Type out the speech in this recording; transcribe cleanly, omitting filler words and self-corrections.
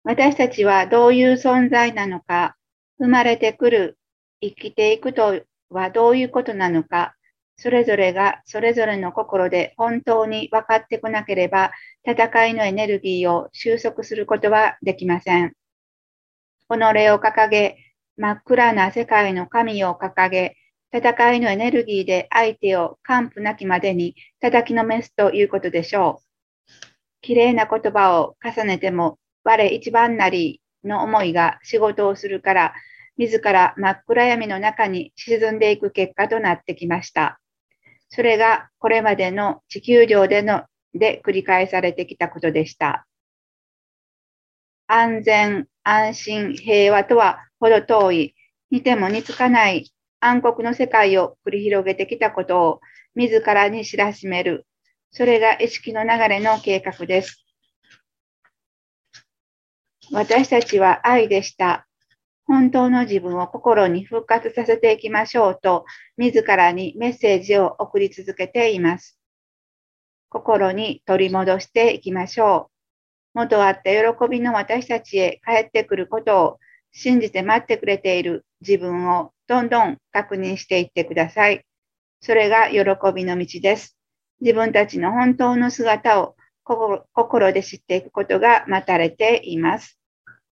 私たちはどういう存在なのか、生まれてくる、生きていくとはどういうことなのか、それぞれがそれぞれの心で本当に分かってこなければ、戦いのエネルギーを収束することはできません。己を掲げ、真っ暗な世界の神を掲げ、戦いのエネルギーで相手を完膚なきまでに叩きのめすということでしょう。きれいな言葉を重ねても、我一番なりの思いが仕事をするから、自ら真っ暗闇の中に沈んでいく結果となってきました。それがこれまでの地球上で繰り返されてきたことでした。安全、安心、平和とはほど遠い、似ても似つかない暗黒の世界を繰り広げてきたことを自らに知らしめる。それが意識の流れの計画です。私たちは愛でした。本当の自分を心に復活させていきましょうと、自らにメッセージを送り続けています。心に取り戻していきましょう。元あった喜びの私たちへ帰ってくることを信じて待ってくれている自分をどんどん確認していってください。それが喜びの道です。自分たちの本当の姿を心で知っていくことが待たれています。